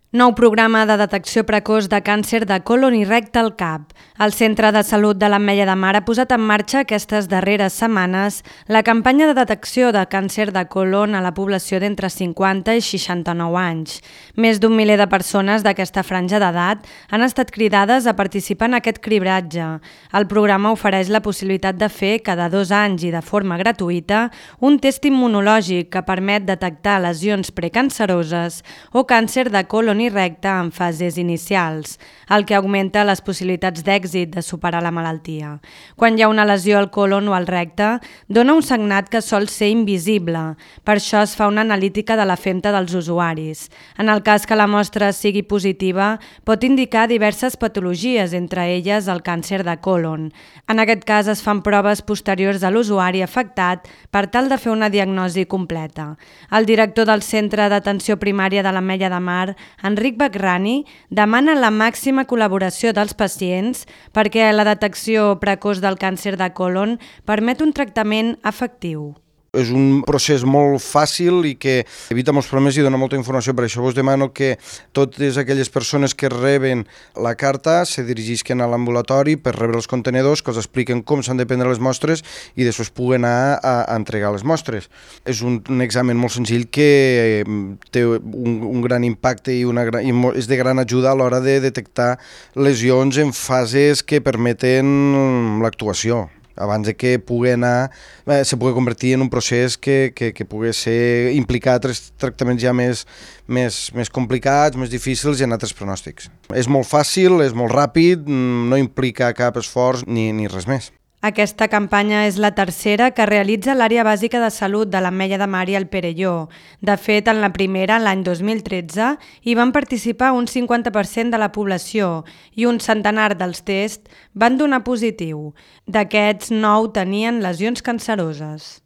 Nou programa de detecció precoç de càncer de colon i recte al cap. El Centre de Salut de l'Ametlla de Mar ha posat en marxa aquestes darreres setmanes la campanya de detecció de càncer de colon a la població d'entre 50 i 69 anys. Més d'un miler de persones d'aquesta franja d'edat han estat cridades a participar en aquest cribratge. El programa ofereix la possibilitat de fer cada 2 anys i de forma gratuïta un test immunològic que permet detectar lesions precanceroses o càncer de colon i recte en fases inicials, el que augmenta les possibilitats d'èxit de superar la malaltia. Quan hi ha una lesió al colon o al recte, dona un sagnat que sol ser invisible. Per això es fa una analítica de la femta dels usuaris. En el cas que la mostra sigui positiva, pot indicar diverses patologies, entre elles el càncer de colon. En aquest cas es fan proves posteriors de l'usuari afectat per tal de fer una diagnosi completa. El director del Centre d'Atenció Primària de l'Ametlla de Mar, Enric Bagrani, demana la màxima col·laboració dels pacients perquè la detecció precoç del càncer de colon permet un tractament efectiu. És un procés molt fàcil i que evita molts problemes i dona molta informació. Per això vos demano que totes aquelles persones que reben la carta se dirigisquen a l'ambulatori per rebre els contenedors, que els expliquen com s'han de prendre les mostres i després puguen anar a entregar les mostres. És un examen molt senzill que té un gran impacte i és de gran ajuda a l'hora de detectar lesions en fases que permeten l'actuació, abans de que se pugui convertir en un procés que pugui ser implicat tractaments ja més complicats, més difícils i en altres pronòstics. És molt fàcil, és molt ràpid, no implica cap esforç ni res més. Aquesta campanya és la tercera que realitza l'Àrea Bàsica de Salut de l'Ametlla de Mar i el Perelló. De fet, en la primera, l'any 2013, hi van participar un 50% de la població i un centenar dels tests van donar positiu. D'aquests, 9 tenien lesions canceroses.